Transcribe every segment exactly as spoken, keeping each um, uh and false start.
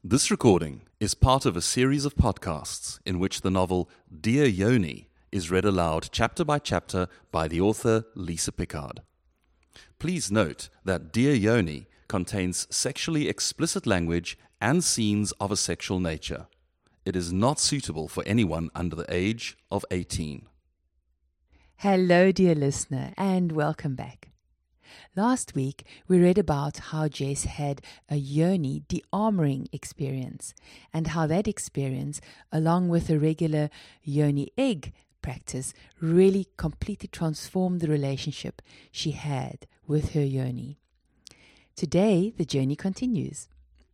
This recording is part of a series of podcasts in which the novel Dear Yoni is read aloud chapter by chapter by the author Lisa Pickard. Please note that Dear Yoni contains sexually explicit language and scenes of a sexual nature. It is not suitable for anyone under the age of eighteen. Hello, dear listener, and welcome back. Last week, we read about how Jess had a yoni de-armoring experience and how that experience, along with a regular yoni egg practice, really completely transformed the relationship she had with her yoni. Today, the journey continues.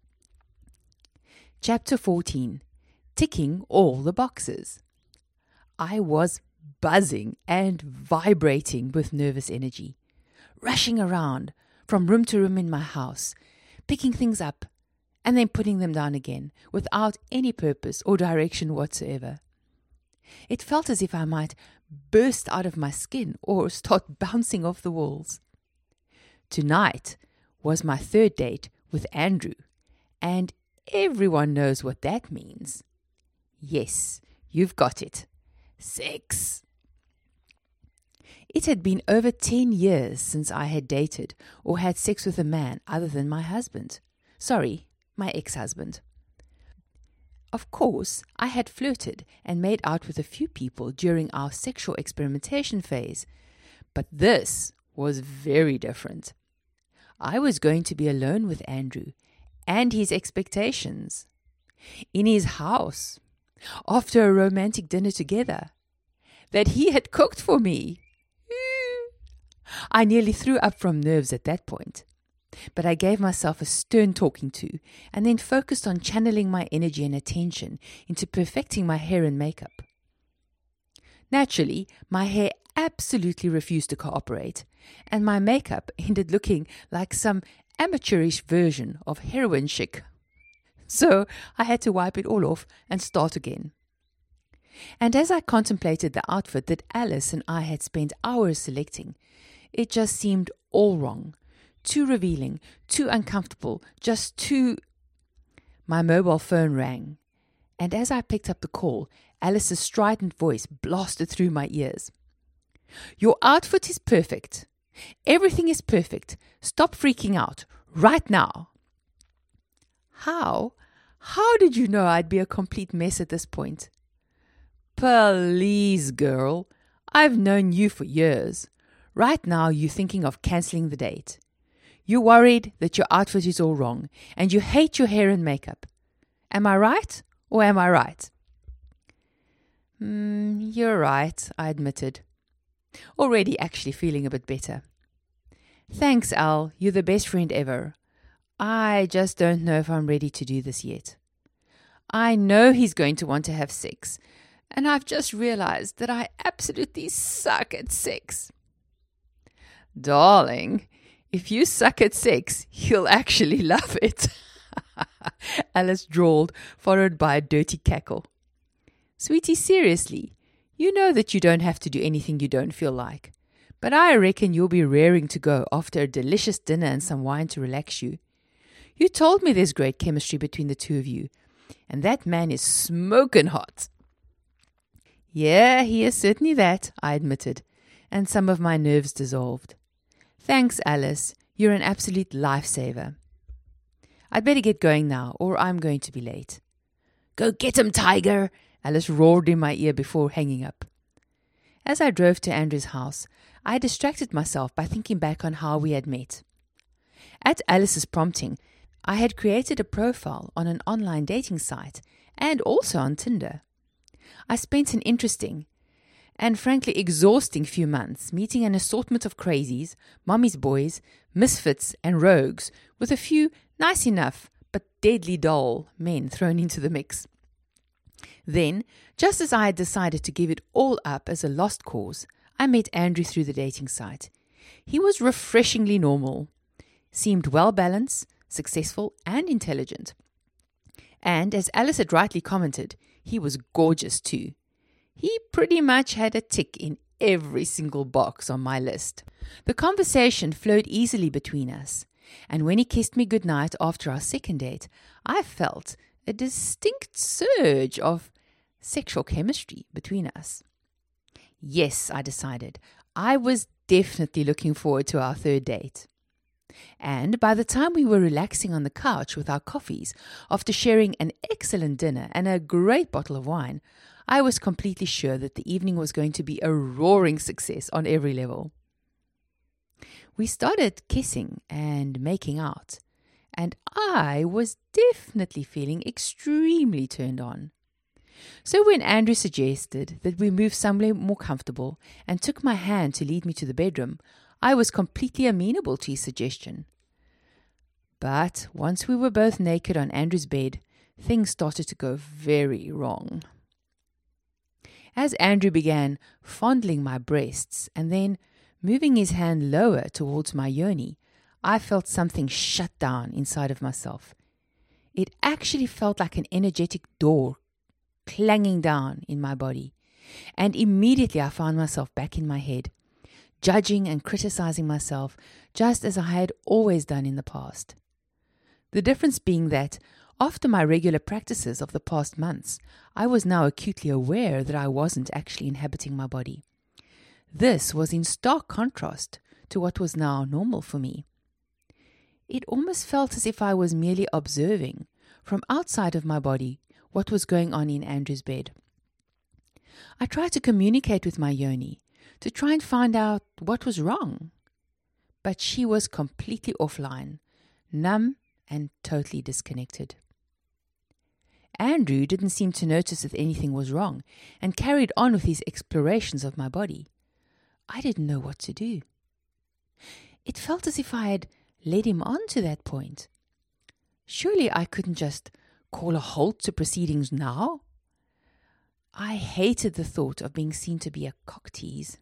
Chapter fourteen, Ticking All the Boxes. I was buzzing and vibrating with nervous energy, rushing around from room to room in my house, picking things up and then putting them down again without any purpose or direction whatsoever. It felt as if I might burst out of my skin or start bouncing off the walls. Tonight was my third date with Andrew, and everyone knows what that means. Yes, you've got it. Sex. It had been over ten years since I had dated or had sex with a man other than my husband. Sorry, my ex-husband. Of course, I had flirted and made out with a few people during our sexual experimentation phase, but this was very different. I was going to be alone with Andrew and his expectations, in his house, after a romantic dinner together, that he had cooked for me. I nearly threw up from nerves at that point, but I gave myself a stern talking to and then focused on channeling my energy and attention into perfecting my hair and makeup. Naturally, my hair absolutely refused to cooperate, and my makeup ended looking like some amateurish version of heroin chic. So I had to wipe it all off and start again. And as I contemplated the outfit that Alice and I had spent hours selecting, it just seemed all wrong, too revealing, too uncomfortable, just too... My mobile phone rang, and as I picked up the call, Alice's strident voice blasted through my ears. "Your outfit is perfect. Everything is perfect. Stop freaking out, right now." How? How did you know I'd be a complete mess at this point? Please, girl. I've known you for years. Right now, you're thinking of cancelling the date. You're worried that your outfit is all wrong, and you hate your hair and makeup. Am I right, or am I right? Mm, you're right, I admitted, already actually feeling a bit better. Thanks, Al. You're the best friend ever. I just don't know if I'm ready to do this yet. I know he's going to want to have sex, and I've just realized that I absolutely suck at sex. Darling, if you suck at sex, you'll actually love it, Alice drawled, followed by a dirty cackle. Sweetie, seriously, you know that you don't have to do anything you don't feel like, but I reckon you'll be raring to go after a delicious dinner and some wine to relax you. You told me there's great chemistry between the two of you, and that man is smoking hot. Yeah, he is certainly that, I admitted, and some of my nerves dissolved. Thanks, Alice. You're an absolute lifesaver. I'd better get going now, or I'm going to be late. Go get him, tiger! Alice roared in my ear before hanging up. As I drove to Andrew's house, I distracted myself by thinking back on how we had met. At Alice's prompting, I had created a profile on an online dating site and also on Tinder. I spent an interesting and frankly exhausting few months meeting an assortment of crazies, mommy's boys, misfits and rogues with a few nice enough but deadly dull men thrown into the mix. Then, just as I had decided to give it all up as a lost cause, I met Andrew through the dating site. He was refreshingly normal, seemed well-balanced, successful and intelligent. And as Alice had rightly commented, he was gorgeous too. He pretty much had a tick in every single box on my list. The conversation flowed easily between us, And when he kissed me goodnight after our second date, I felt a distinct surge of sexual chemistry between us. Yes, I decided, I was definitely looking forward to our third date. And by the time we were relaxing on the couch with our coffees, after sharing an excellent dinner and a great bottle of wine, I was completely sure that the evening was going to be a roaring success on every level. We started kissing and making out, and I was definitely feeling extremely turned on. So when Andrew suggested that we move somewhere more comfortable and took my hand to lead me to the bedroom, I was completely amenable to his suggestion. But once we were both naked on Andrew's bed, things started to go very wrong. As Andrew began fondling my breasts and then moving his hand lower towards my yoni, I felt something shut down inside of myself. It actually felt like an energetic door clanging down in my body, and immediately I found myself back in my head, judging and criticizing myself just as I had always done in the past. The difference being that after my regular practices of the past months, I was now acutely aware that I wasn't actually inhabiting my body. This was in stark contrast to what was now normal for me. It almost felt as if I was merely observing, from outside of my body, what was going on in Andrew's bed. I tried to communicate with my yoni, to try and find out what was wrong. But she was completely offline, numb and totally disconnected. Andrew didn't seem to notice that anything was wrong and carried on with his explorations of my body. I didn't know what to do. It felt as if I had led him on to that point. Surely I couldn't just call a halt to proceedings now? I hated the thought of being seen to be a cock tease.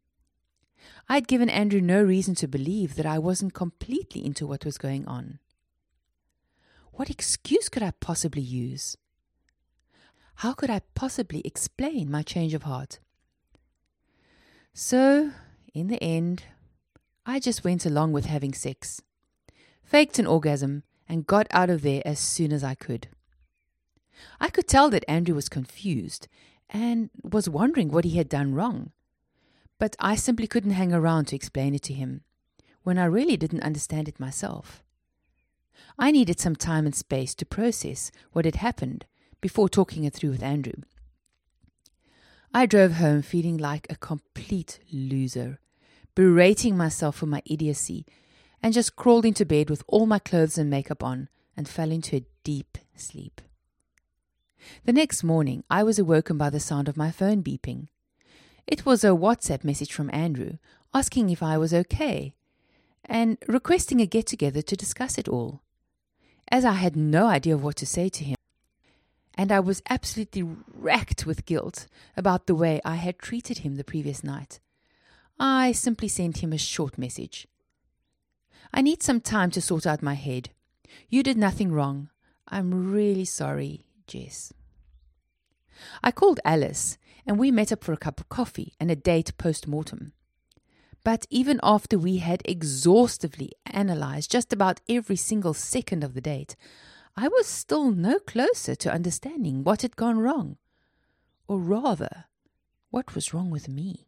I had given Andrew no reason to believe that I wasn't completely into what was going on. What excuse could I possibly use? How could I possibly explain my change of heart? So, in the end, I just went along with having sex, faked an orgasm, and got out of there as soon as I could. I could tell that Andrew was confused and was wondering what he had done wrong, but I simply couldn't hang around to explain it to him, when I really didn't understand it myself. I needed some time and space to process what had happened before talking it through with Andrew. I drove home feeling like a complete loser, berating myself for my idiocy, and just crawled into bed with all my clothes and makeup on and fell into a deep sleep. The next morning, I was awoken by the sound of my phone beeping. It was a WhatsApp message from Andrew asking if I was okay and requesting a get-together to discuss it all. As I had no idea of what to say to him, and I was absolutely racked with guilt about the way I had treated him the previous night, I simply sent him a short message. I need some time to sort out my head. You did nothing wrong. I'm really sorry, Jess. I called Alice, and we met up for a cup of coffee and a date post-mortem. But even after we had exhaustively analyzed just about every single second of the date, I was still no closer to understanding what had gone wrong, or rather, what was wrong with me.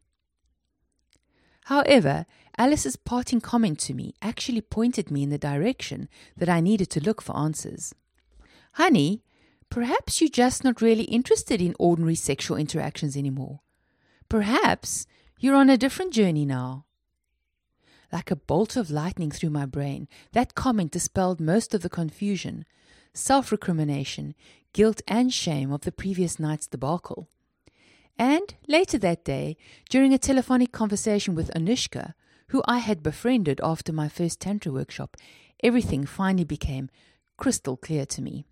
However, Alice's parting comment to me actually pointed me in the direction that I needed to look for answers. Honey, perhaps you're just not really interested in ordinary sexual interactions anymore. Perhaps you're on a different journey now. Like a bolt of lightning through my brain, that comment dispelled most of the confusion, self-recrimination, guilt and shame of the previous night's debacle. And later that day, during a telephonic conversation with Anushka, who I had befriended after my first Tantra workshop, everything finally became crystal clear to me.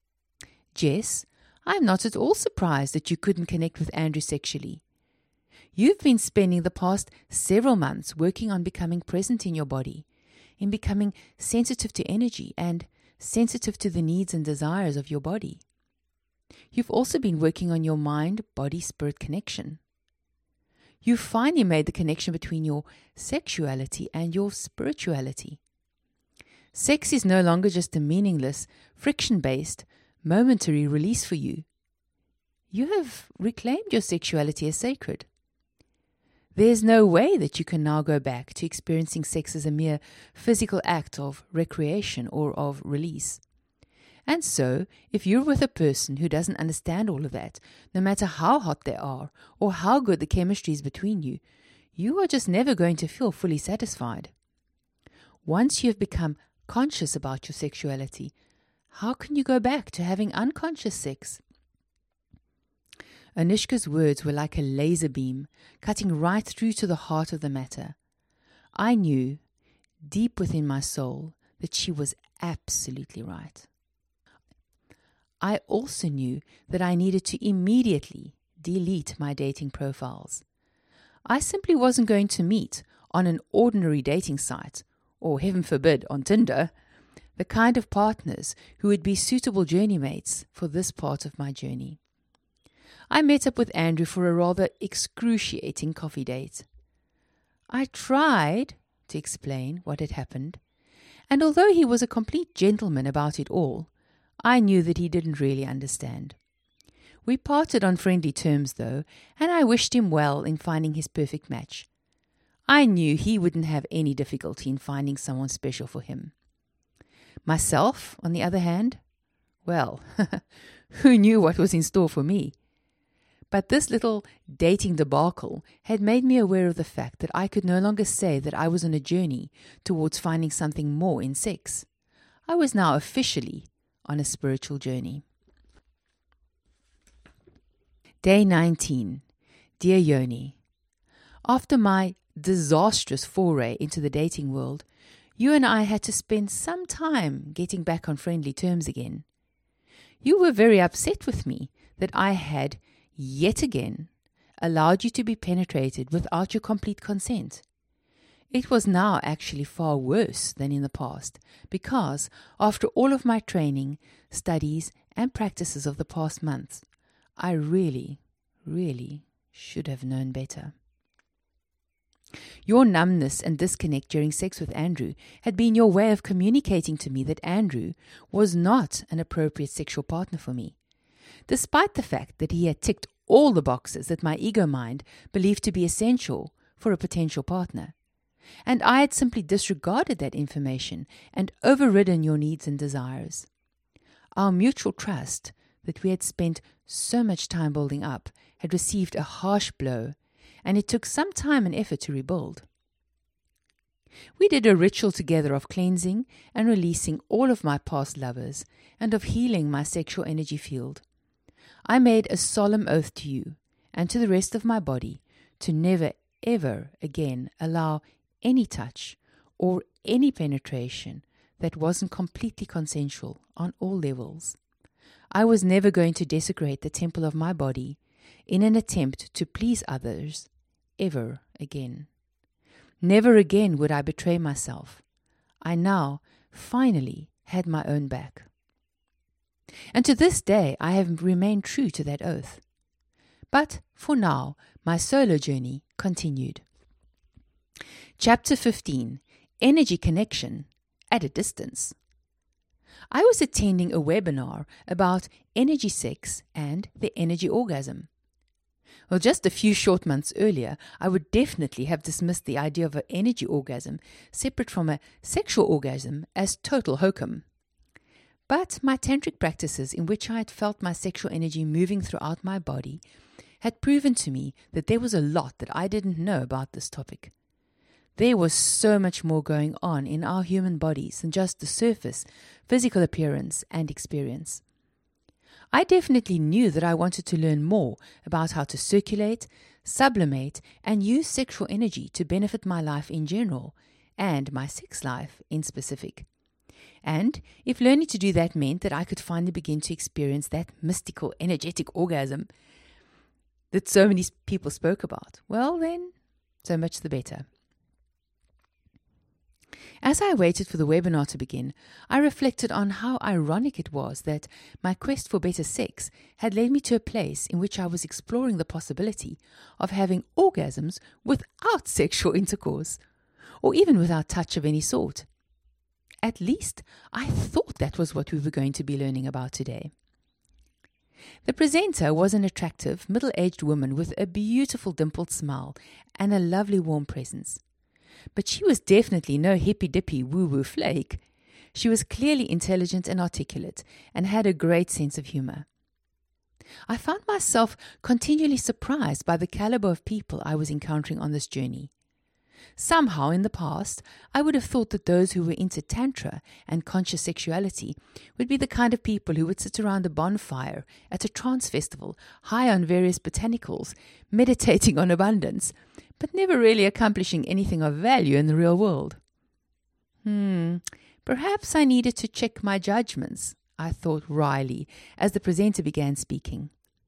Jess, I'm not at all surprised that you couldn't connect with Andrew sexually. You've been spending the past several months working on becoming present in your body, in becoming sensitive to energy and sensitive to the needs and desires of your body. You've also been working on your mind-body-spirit connection. You've finally made the connection between your sexuality and your spirituality. Sex is no longer just a meaningless, friction-based, momentary release for you. You have reclaimed your sexuality as sacred. There's no way that you can now go back to experiencing sex as a mere physical act of recreation or of release. And so, if you're with a person who doesn't understand all of that, no matter how hot they are or how good the chemistry is between you, you are just never going to feel fully satisfied. Once you have become conscious about your sexuality, how can you go back to having unconscious sex? Anushka's words were like a laser beam, cutting right through to the heart of the matter. I knew, deep within my soul, that she was absolutely right. I also knew that I needed to immediately delete my dating profiles. I simply wasn't going to meet on an ordinary dating site, or heaven forbid, on Tinder, the kind of partners who would be suitable journey mates for this part of my journey. I met up with Andrew for a rather excruciating coffee date. I tried to explain what had happened, and although he was a complete gentleman about it all, I knew that he didn't really understand. We parted on friendly terms, though, and I wished him well in finding his perfect match. I knew he wouldn't have any difficulty in finding someone special for him. Myself, on the other hand, well, who knew what was in store for me? But this little dating debacle had made me aware of the fact that I could no longer say that I was on a journey towards finding something more in sex. I was now officially on a spiritual journey. Day nineteen. Dear Yoni, after my disastrous foray into the dating world, you and I had to spend some time getting back on friendly terms again. You were very upset with me that I had, yet again, allowed you to be penetrated without your complete consent. It was now actually far worse than in the past, because after all of my training, studies, and practices of the past months, I really, really should have known better. Your numbness and disconnect during sex with Andrew had been your way of communicating to me that Andrew was not an appropriate sexual partner for me, despite the fact that he had ticked all the boxes that my ego mind believed to be essential for a potential partner. And I had simply disregarded that information and overridden your needs and desires. Our mutual trust that we had spent so much time building up had received a harsh blow, and it took some time and effort to rebuild. We did a ritual together of cleansing and releasing all of my past lovers and of healing my sexual energy field. I made a solemn oath to you and to the rest of my body to never, ever again allow any touch or any penetration that wasn't completely consensual on all levels. I was never going to desecrate the temple of my body in an attempt to please others ever again. Never again would I betray myself. I now finally had my own back. And to this day I have remained true to that oath. But for now, my solo journey continued. Chapter fifteen. Energy Connection at a Distance. I was attending a webinar about energy sex and the energy orgasm. Well, just a few short months earlier, I would definitely have dismissed the idea of an energy orgasm separate from a sexual orgasm as total hokum. But my tantric practices, in which I had felt my sexual energy moving throughout my body, had proven to me that there was a lot that I didn't know about this topic. There was so much more going on in our human bodies than just the surface, physical appearance, and experience. I definitely knew that I wanted to learn more about how to circulate, sublimate, and use sexual energy to benefit my life in general, and my sex life in specific. And if learning to do that meant that I could finally begin to experience that mystical, energetic orgasm that so many people spoke about, well then, so much the better. As I waited for the webinar to begin, I reflected on how ironic it was that my quest for better sex had led me to a place in which I was exploring the possibility of having orgasms without sexual intercourse, or even without touch of any sort. At least I thought that was what we were going to be learning about today. The presenter was an attractive, middle-aged woman with a beautiful dimpled smile and a lovely warm presence. But she was definitely no hippy-dippy woo-woo flake. She was clearly intelligent and articulate and had a great sense of humor. I found myself continually surprised by the caliber of people I was encountering on this journey. Somehow in the past, I would have thought that those who were into Tantra and conscious sexuality would be the kind of people who would sit around a bonfire at a trance festival, high on various botanicals, meditating on abundance, but never really accomplishing anything of value in the real world. Hmm, perhaps I needed to check my judgments, I thought wryly as the presenter began speaking.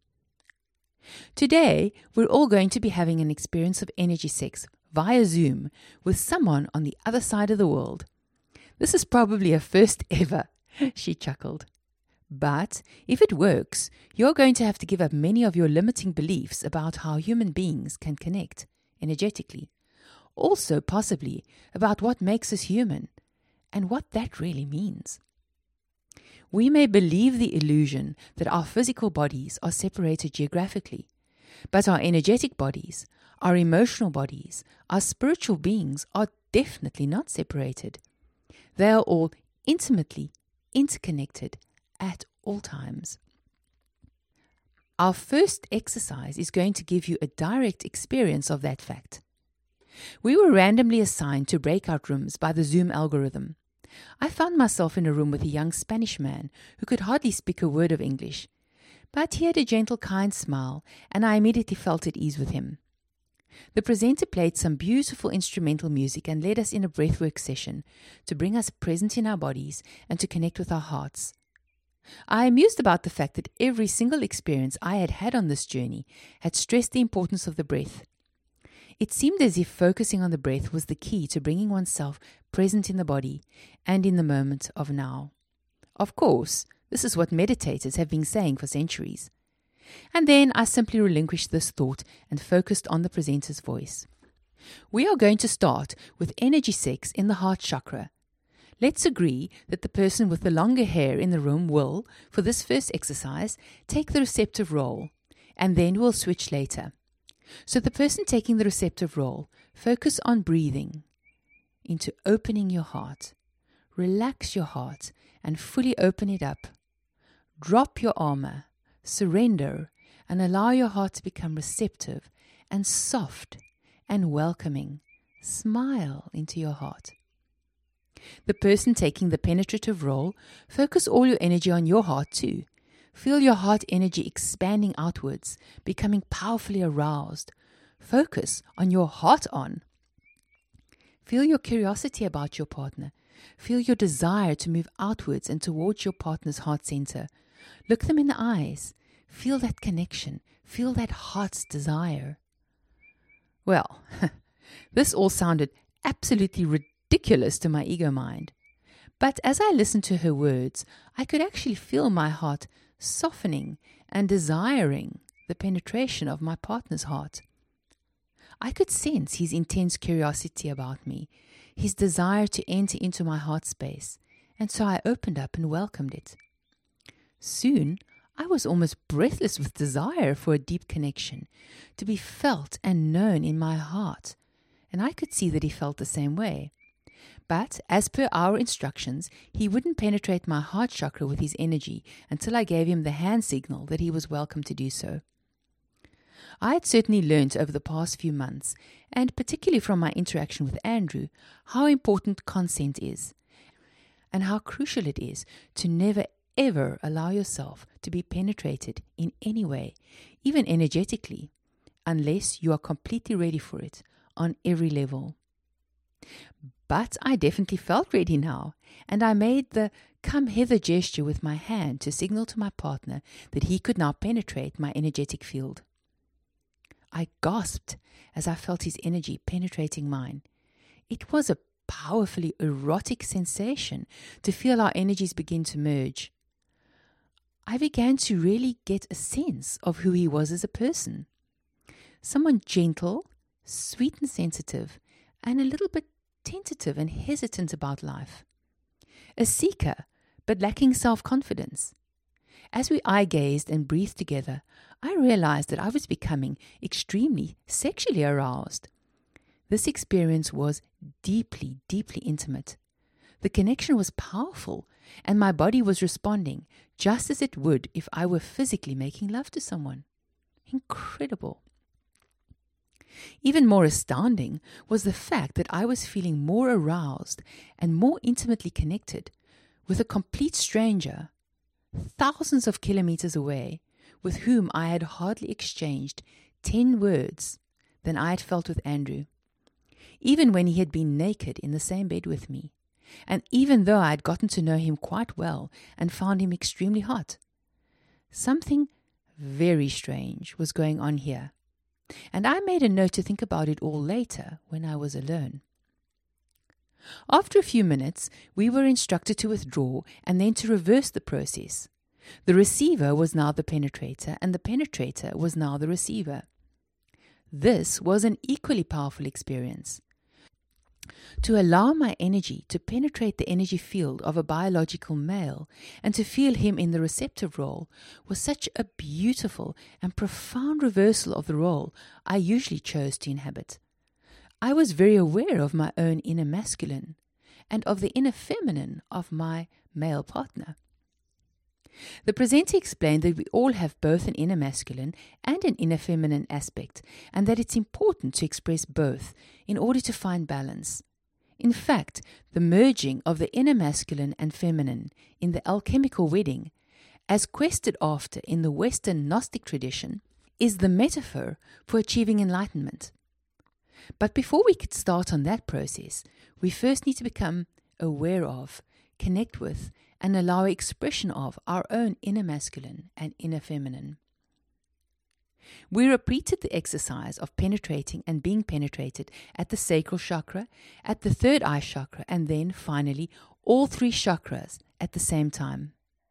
Today, we're all going to be having an experience of energy sex via Zoom with someone on the other side of the world. This is probably a first ever, she chuckled. But if it works, you're going to have to give up many of your limiting beliefs about how human beings can connect energetically. Also, possibly, about what makes us human and what that really means. We may believe the illusion that our physical bodies are separated geographically, but our energetic bodies, our emotional bodies, our spiritual beings are definitely not separated. They are all intimately interconnected at all times. Our first exercise is going to give you a direct experience of that fact. We were randomly assigned to breakout rooms by the Zoom algorithm. I found myself in a room with a young Spanish man who could hardly speak a word of English, but he had a gentle, kind smile, and I immediately felt at ease with him. The presenter played some beautiful instrumental music and led us in a breathwork session to bring us present in our bodies and to connect with our hearts. I amused about the fact that every single experience I had had on this journey had stressed the importance of the breath. It seemed as if focusing on the breath was the key to bringing oneself present in the body and in the moment of now. Of course, this is what meditators have been saying for centuries. And then I simply relinquished this thought and focused on the presenter's voice. We are going to start with energy sex in the heart chakra. Let's agree that the person with the longer hair in the room will, for this first exercise, take the receptive role, and then we'll switch later. So the person taking the receptive role, focus on breathing into opening your heart. Relax your heart and fully open it up. Drop your armor, surrender, and allow your heart to become receptive and soft and welcoming. Smile into your heart. The person taking the penetrative role, focus all your energy on your heart too. Feel your heart energy expanding outwards, becoming powerfully aroused. Focus on your heart-on. Feel your curiosity about your partner. Feel your desire to move outwards and towards your partner's heart center. Look them in the eyes. Feel that connection. Feel that heart's desire. Well, this all sounded absolutely ridiculous to my ego mind. But as I listened to her words, I could actually feel my heart softening and desiring the penetration of my partner's heart. I could sense his intense curiosity about me, his desire to enter into my heart space, and so I opened up and welcomed it. Soon, I was almost breathless with desire for a deep connection, to be felt and known in my heart, and I could see that he felt the same way. But, as per our instructions, he wouldn't penetrate my heart chakra with his energy until I gave him the hand signal that he was welcome to do so. I had certainly learnt over the past few months, and particularly from my interaction with Andrew, how important consent is, and how crucial it is to never ever allow yourself to be penetrated in any way, even energetically, unless you are completely ready for it on every level. But I definitely felt ready now, and I made the come hither gesture with my hand to signal to my partner that he could now penetrate my energetic field. I gasped as I felt his energy penetrating mine. It was a powerfully erotic sensation to feel our energies begin to merge. I began to really get a sense of who he was as a person. Someone gentle, sweet and sensitive, and a little bit tentative and hesitant about life. a seeker, but lacking self-confidence. As we eye-gazed and breathed together, I realized that I was becoming extremely sexually aroused. This experience was deeply, deeply intimate. The connection was powerful, and my body was responding just as it would if I were physically making love to someone. Incredible. Even more astounding was the fact that I was feeling more aroused and more intimately connected with a complete stranger, thousands of kilometers away, with whom I had hardly exchanged ten words, than I had felt with Andrew, even when he had been naked in the same bed with me, and even though I had gotten to know him quite well and found him extremely hot. Something very strange was going on here, and I made a note to think about it all later when I was alone. After a few minutes, we were instructed to withdraw and then to reverse the process. The receiver was now the penetrator, and the penetrator was now the receiver. This was an equally powerful experience. To allow my energy to penetrate the energy field of a biological male and to feel him in the receptive role was such a beautiful and profound reversal of the role I usually chose to inhabit. I was very aware of my own inner masculine and of the inner feminine of my male partner. The presenter explained that we all have both an inner masculine and an inner feminine aspect, and that it's important to express both in order to find balance. In fact, the merging of the inner masculine and feminine in the alchemical wedding, as quested after in the Western Gnostic tradition, is the metaphor for achieving enlightenment. But before we could start on that process, we first need to become aware of, connect with, and allow expression of our own inner masculine and inner feminine. We repeated the exercise of penetrating and being penetrated at the sacral chakra, at the third eye chakra, and then, finally, all three chakras at the same time.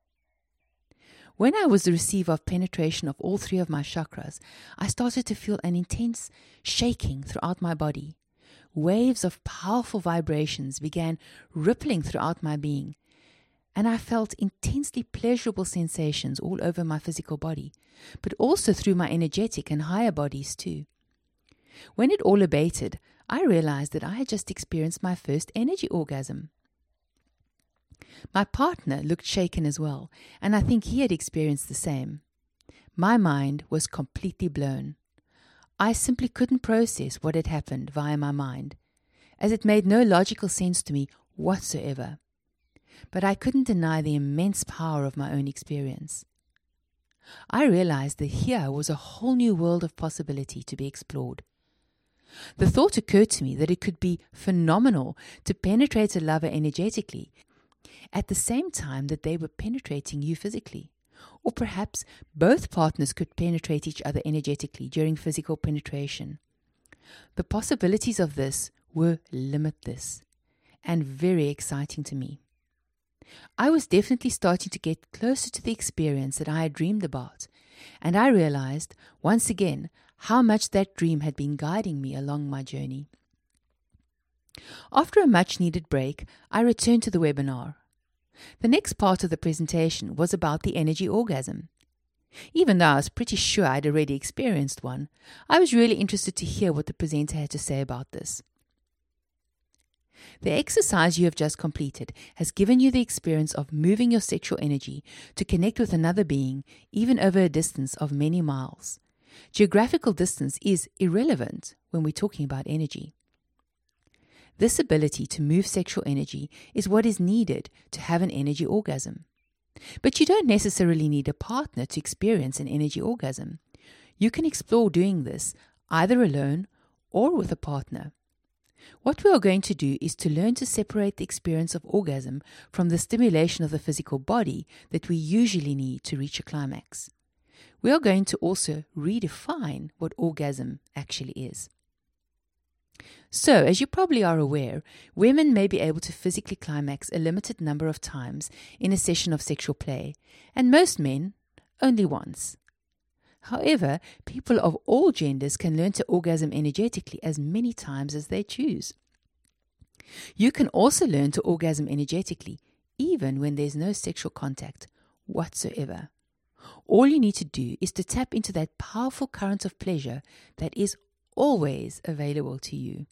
When I was the receiver of penetration of all three of my chakras, I started to feel an intense shaking throughout my body. Waves of powerful vibrations began rippling throughout my being, and I felt intensely pleasurable sensations all over my physical body, but also through my energetic and higher bodies too. When it all abated, I realized that I had just experienced my first energy orgasm. My partner looked shaken as well, and I think he had experienced the same. My mind was completely blown. I simply couldn't process what had happened via my mind, as it made no logical sense to me whatsoever. But I couldn't deny the immense power of my own experience. I realized that here was a whole new world of possibility to be explored. The thought occurred to me that it could be phenomenal to penetrate a lover energetically at the same time that they were penetrating you physically. Or perhaps both partners could penetrate each other energetically during physical penetration. The possibilities of this were limitless and very exciting to me. I was definitely starting to get closer to the experience that I had dreamed about, and I realized, once again, how much that dream had been guiding me along my journey. After a much-needed break, I returned to the webinar. The next part of the presentation was about the energy orgasm. Even though I was pretty sure I'd already experienced one, I was really interested to hear what the presenter had to say about this. The exercise you have just completed has given you the experience of moving your sexual energy to connect with another being, even over a distance of many miles. Geographical distance is irrelevant when we're talking about energy. This ability to move sexual energy is what is needed to have an energy orgasm. But you don't necessarily need a partner to experience an energy orgasm. You can explore doing this either alone or with a partner. What we are going to do is to learn to separate the experience of orgasm from the stimulation of the physical body that we usually need to reach a climax. We are going to also redefine what orgasm actually is. So, as you probably are aware, women may be able to physically climax a limited number of times in a session of sexual play, and most men only once. However, people of all genders can learn to orgasm energetically as many times as they choose. You can also learn to orgasm energetically even when there's no sexual contact whatsoever. All you need to do is to tap into that powerful current of pleasure that is always available to you.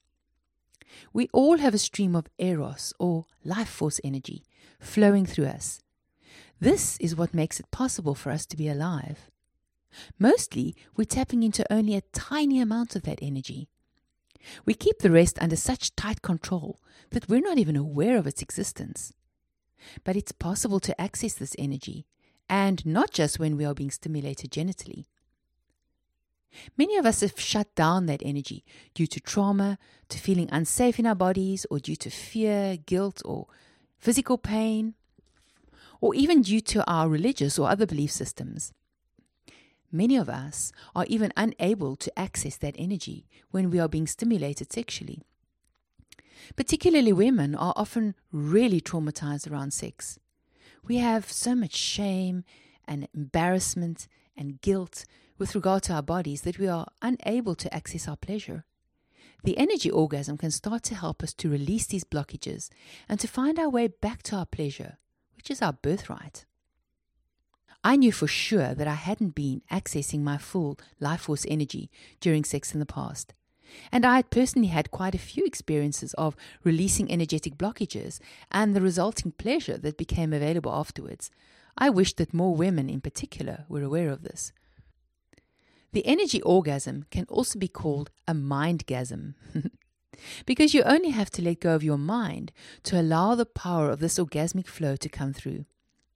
We all have a stream of eros or life force energy flowing through us. This is what makes it possible for us to be alive. Mostly, we're tapping into only a tiny amount of that energy. We keep the rest under such tight control that we're not even aware of its existence. But it's possible to access this energy, and not just when we are being stimulated genitally. Many of us have shut down that energy due to trauma, to feeling unsafe in our bodies, or due to fear, guilt, or physical pain, or even due to our religious or other belief systems. Many of us are even unable to access that energy when we are being stimulated sexually. Particularly women are often really traumatized around sex. We have so much shame and embarrassment and guilt with regard to our bodies that we are unable to access our pleasure. The energy orgasm can start to help us to release these blockages and to find our way back to our pleasure, which is our birthright. I knew for sure that I hadn't been accessing my full life force energy during sex in the past. And I had personally had quite a few experiences of releasing energetic blockages and the resulting pleasure that became available afterwards. I wished that more women in particular were aware of this. The energy orgasm can also be called a mindgasm because you only have to let go of your mind to allow the power of this orgasmic flow to come through.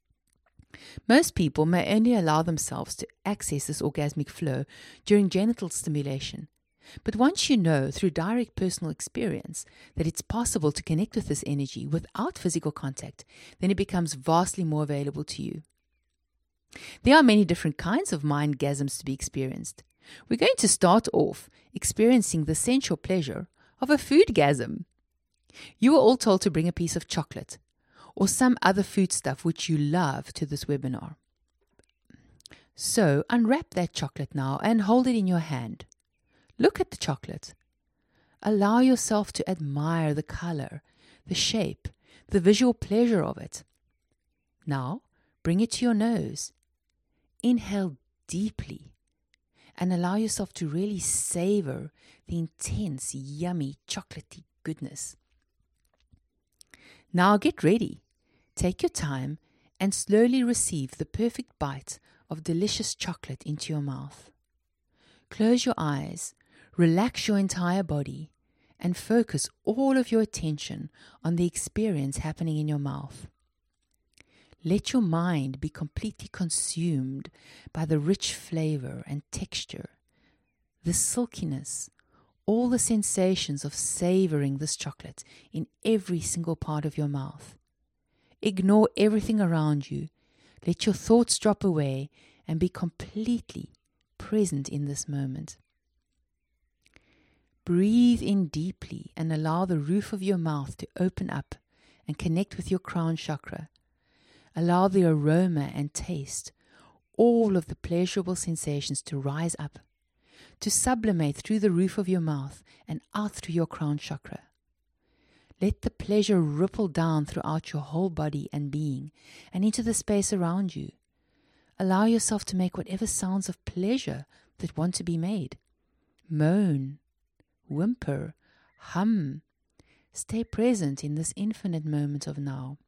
Most people may only allow themselves to access this orgasmic flow during genital stimulation. But once you know through direct personal experience that it's possible to connect with this energy without physical contact, then it becomes vastly more available to you. There are many different kinds of mindgasms to be experienced. We're going to start off experiencing the sensual pleasure of a foodgasm. You were all told to bring a piece of chocolate or some other foodstuff which you love to this webinar. So unwrap that chocolate now and hold it in your hand. Look at the chocolate. Allow yourself to admire the color, the shape, the visual pleasure of it. Now, bring it to your nose. Inhale deeply and allow yourself to really savor the intense, yummy, chocolatey goodness. Now get ready. Take your time and slowly receive the perfect bite of delicious chocolate into your mouth. Close your eyes. Relax your entire body and focus all of your attention on the experience happening in your mouth. Let your mind be completely consumed by the rich flavor and texture, the silkiness, all the sensations of savoring this chocolate in every single part of your mouth. Ignore everything around you. Let your thoughts drop away and be completely present in this moment. Breathe in deeply and allow the roof of your mouth to open up and connect with your crown chakra. Allow the aroma and taste, all of the pleasurable sensations to rise up, to sublimate through the roof of your mouth and out through your crown chakra. Let the pleasure ripple down throughout your whole body and being and into the space around you. Allow yourself to make whatever sounds of pleasure that want to be made. Moan. Whimper, hum. Stay present in this infinite moment of now.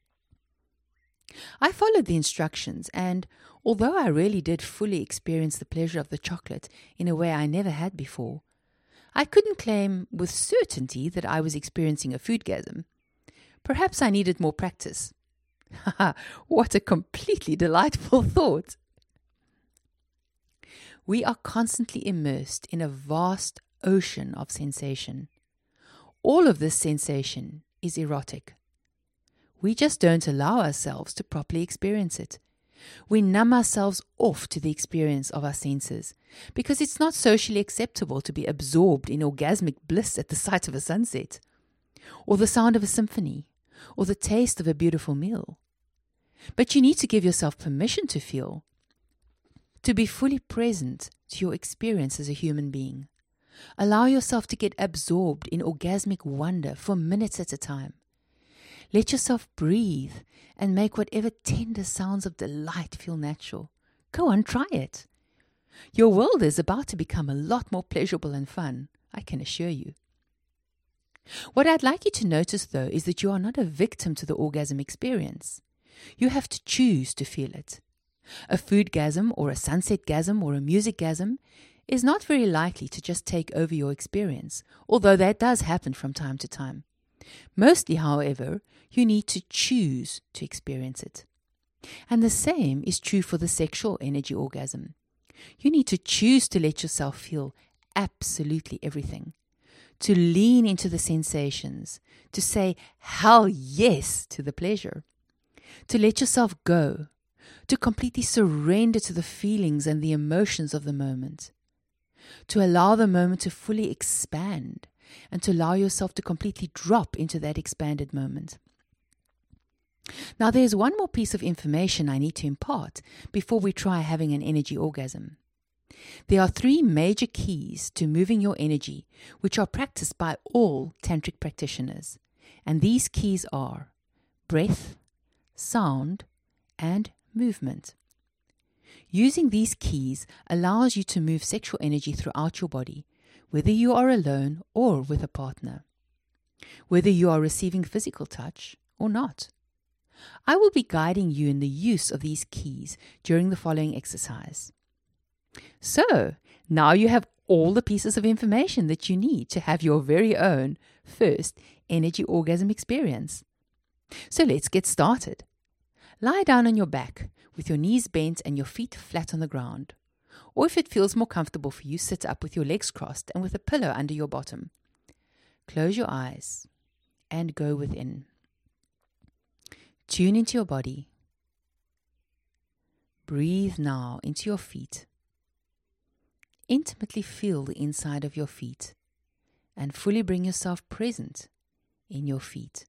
I followed the instructions, and although I really did fully experience the pleasure of the chocolate in a way I never had before, I couldn't claim with certainty that I was experiencing a foodgasm. Perhaps I needed more practice. Haha, what a completely delightful thought. We are constantly immersed in a vast ocean of sensation. All of this sensation is erotic. We just don't allow ourselves to properly experience it. We numb ourselves off to the experience of our senses because it's not socially acceptable to be absorbed in orgasmic bliss at the sight of a sunset, or the sound of a symphony, or the taste of a beautiful meal. But you need to give yourself permission to feel, to be fully present to your experience as a human being. Allow yourself to get absorbed in orgasmic wonder for minutes at a time. Let yourself breathe and make whatever tender sounds of delight feel natural. Go on, try it. Your world is about to become a lot more pleasurable and fun, I can assure you. What I'd like you to notice, though, is that you are not a victim to the orgasm experience. You have to choose to feel it. A foodgasm or a sunsetgasm or a musicgasm is not very likely to just take over your experience, although that does happen from time to time. Mostly, however, you need to choose to experience it. And the same is true for the sexual energy orgasm. You need to choose to let yourself feel absolutely everything, to lean into the sensations, to say hell yes to the pleasure, to let yourself go, to completely surrender to the feelings and the emotions of the moment, to allow the moment to fully expand and to allow yourself to completely drop into that expanded moment. Now, there's one more piece of information I need to impart before we try having an energy orgasm. There are three major keys to moving your energy, which are practiced by all tantric practitioners. And these keys are breath, sound, and movement. Using these keys allows you to move sexual energy throughout your body, whether you are alone or with a partner, whether you are receiving physical touch or not. I will be guiding you in the use of these keys during the following exercise. So, now you have all the pieces of information that you need to have your very own first energy orgasm experience. So let's get started. Lie down on your back with your knees bent and your feet flat on the ground. Or if it feels more comfortable for you, sit up with your legs crossed and with a pillow under your bottom. Close your eyes and go within. Tune into your body. Breathe now into your feet. Intimately feel the inside of your feet and fully bring yourself present in your feet.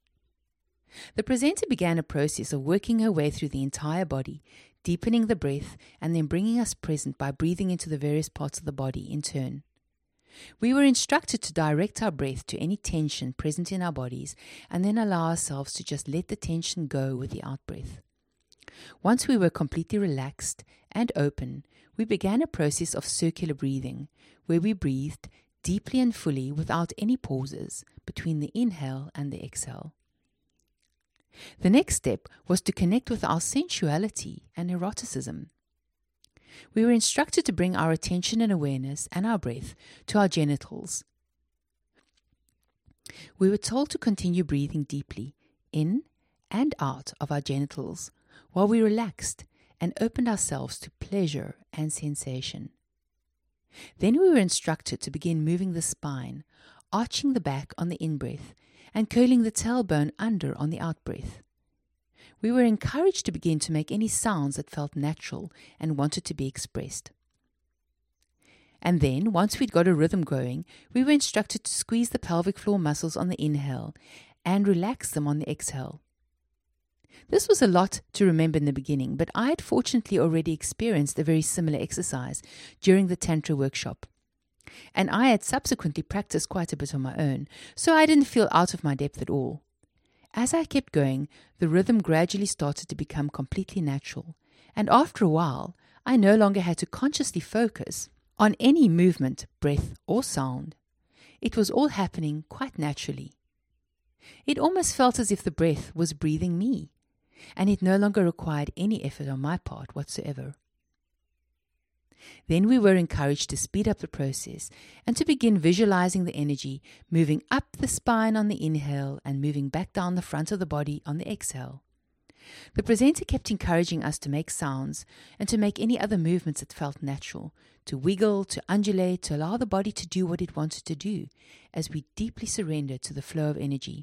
The presenter began a process of working her way through the entire body, deepening the breath and then bringing us present by breathing into the various parts of the body in turn. We were instructed to direct our breath to any tension present in our bodies and then allow ourselves to just let the tension go with the out-breath. Once we were completely relaxed and open, we began a process of circular breathing, where we breathed deeply and fully without any pauses between the inhale and the exhale. The next step was to connect with our sensuality and eroticism. We were instructed to bring our attention and awareness and our breath to our genitals. We were told to continue breathing deeply in and out of our genitals while we relaxed and opened ourselves to pleasure and sensation. Then we were instructed to begin moving the spine, arching the back on the in-breath and curling the tailbone under on the out-breath. We were encouraged to begin to make any sounds that felt natural and wanted to be expressed. And then, once we'd got a rhythm going, we were instructed to squeeze the pelvic floor muscles on the inhale and relax them on the exhale. This was a lot to remember in the beginning, but I had fortunately already experienced a very similar exercise during the Tantra workshop. And I had subsequently practiced quite a bit on my own, so I didn't feel out of my depth at all. As I kept going, the rhythm gradually started to become completely natural, and after a while, I no longer had to consciously focus on any movement, breath, or sound. It was all happening quite naturally. It almost felt as if the breath was breathing me, and it no longer required any effort on my part whatsoever. Then we were encouraged to speed up the process and to begin visualizing the energy moving up the spine on the inhale and moving back down the front of the body on the exhale. The presenter kept encouraging us to make sounds and to make any other movements that felt natural, to wiggle, to undulate, to allow the body to do what it wanted to do as we deeply surrendered to the flow of energy.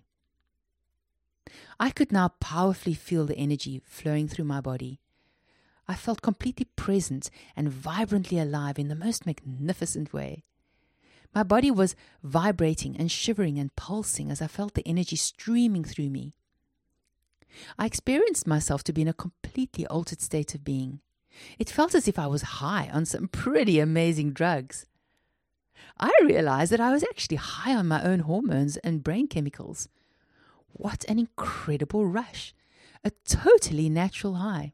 I could now powerfully feel the energy flowing through my body. I felt completely present and vibrantly alive in the most magnificent way. My body was vibrating and shivering and pulsing as I felt the energy streaming through me. I experienced myself to be in a completely altered state of being. It felt as if I was high on some pretty amazing drugs. I realized that I was actually high on my own hormones and brain chemicals. What an incredible rush. A totally natural high.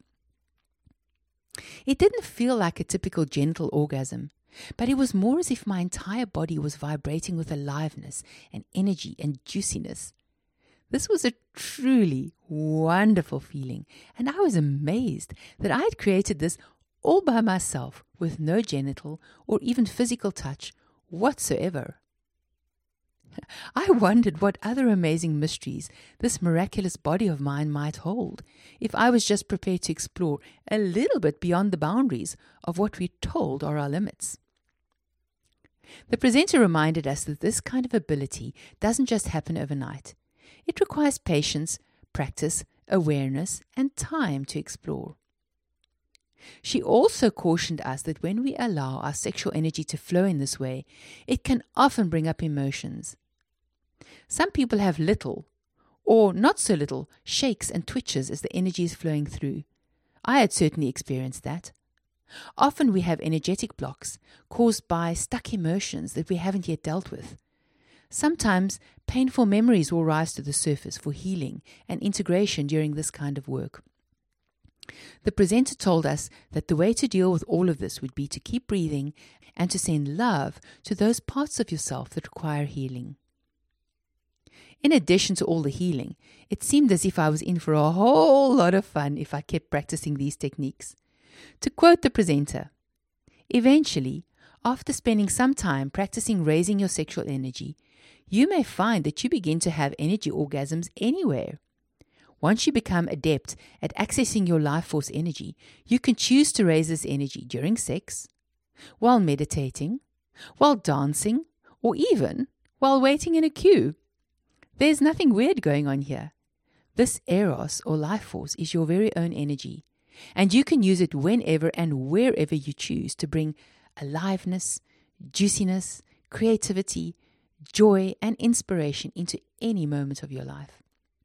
It didn't feel like a typical genital orgasm, but it was more as if my entire body was vibrating with aliveness and energy and juiciness. This was a truly wonderful feeling, and I was amazed that I had created this all by myself with no genital or even physical touch whatsoever. I wondered what other amazing mysteries this miraculous body of mine might hold if I was just prepared to explore a little bit beyond the boundaries of what we're told are our limits. The presenter reminded us that this kind of ability doesn't just happen overnight. It requires patience, practice, awareness, and time to explore. She also cautioned us that when we allow our sexual energy to flow in this way, it can often bring up emotions. Some people have little, or not so little, shakes and twitches as the energy is flowing through. I had certainly experienced that. Often we have energetic blocks caused by stuck emotions that we haven't yet dealt with. Sometimes painful memories will rise to the surface for healing and integration during this kind of work. The presenter told us that the way to deal with all of this would be to keep breathing and to send love to those parts of yourself that require healing. In addition to all the healing, it seemed as if I was in for a whole lot of fun if I kept practicing these techniques. To quote the presenter, eventually, after spending some time practicing raising your sexual energy, you may find that you begin to have energy orgasms anywhere. Once you become adept at accessing your life force energy, you can choose to raise this energy during sex, while meditating, while dancing, or even while waiting in a queue. There's nothing weird going on here. This eros or life force is your very own energy, and you can use it whenever and wherever you choose to bring aliveness, juiciness, creativity, joy, and inspiration into any moment of your life.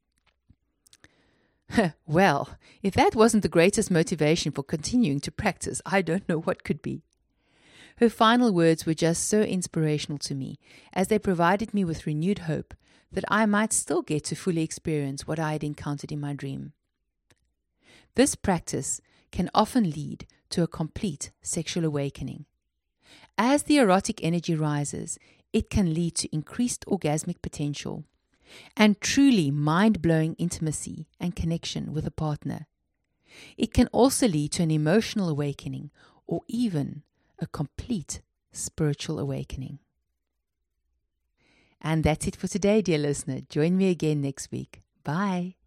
Well, if that wasn't the greatest motivation for continuing to practice, I don't know what could be. Her final words were just so inspirational to me, as they provided me with renewed hope that I might still get to fully experience what I had encountered in my dream. This practice can often lead to a complete sexual awakening. As the erotic energy rises, it can lead to increased orgasmic potential and truly mind-blowing intimacy and connection with a partner. It can also lead to an emotional awakening or even a complete spiritual awakening. And that's it for today, dear listener. Join me again next week. Bye.